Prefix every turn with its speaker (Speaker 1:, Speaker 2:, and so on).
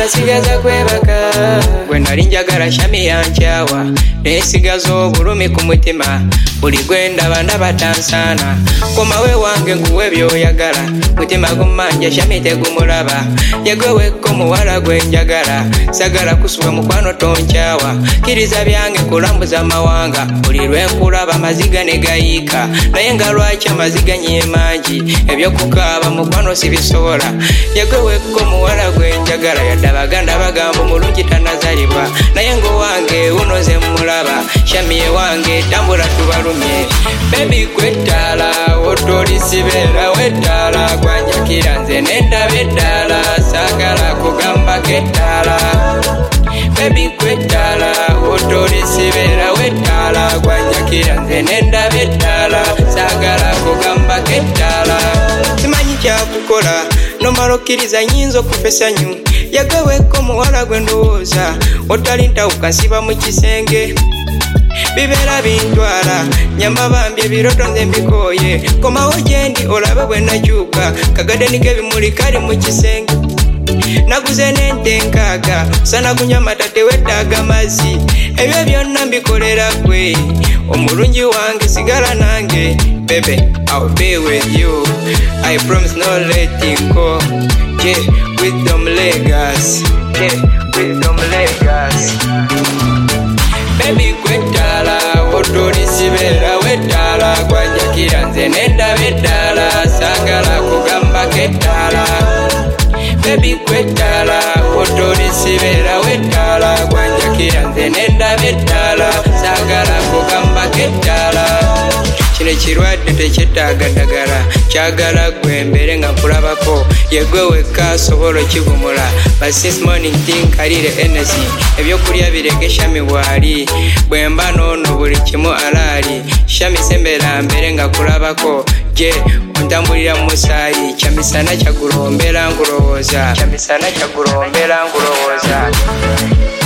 Speaker 1: nasigaza kwebaka gwe nali njagala shami yankyawa nesigaza obulumi ku mutima buli gwe ndaba tansana komawe wange nkuwe byoyagala mutima gumanja shami tegumulaba yegwewekko muwala gwe njagala sagala kusuba mukwano tonkyawa kiriza byange kulambuza amawanga buli lwenkulaba maziga negayiika naye nga lwaki amaziga nyemangi ebyokukaaba mukwano sibisobola yegwewekko muwala gwe njagala yadde abaganda bagamba omulungi tanazalibwa naye ngowange unoze mulaba shamiye wange tambula tubalumye bebi kwetala otolisibera wetala gwanjakira nze nendaba eddala sagala kugamba kettala bebi kwetala otolisibera wetala gwanjakira nze nendaba eddala sagala kugamba kettala simanyi kyakukola nomala okkiriza nyinza okufesa nyu yagaweko muwala gwe ndowooza otali ntawuka nsiba mu kisenge bibeera bintwala nyamba bambi ebiroto nze mbikooye komawo gyendi olabe bwe nakyuka kagadeni k'ebimuli kali mu kisenge naguze n'ente nkaaga osana kunywa amata teweetaaga mazzi ebyo byonna mbikolera gwe omulungi wange sigala nange baby I'll be with you I promise no letting go yeah wisdom legacy yeah wisdom legacy baby kwetala otolisibera wetala gwanjakira nze nendaba eddala sagala kugamba kettala baby kwetala otolisibera wetala gwanjakira nze nendaba eddala sagala kugamba kettala kino ekirwadde tekyetaaga ddagala kyagala gwe mbere nga nkulabako yegwe wekka asobola okivumula but since morning tinkalire energy ebyokulya birege shami bwali bwe mba noono buli kimu alaali shami sembera mbere nga kulabako je ontambulira mu musaayi kyamisana kyagulombera nkulowooza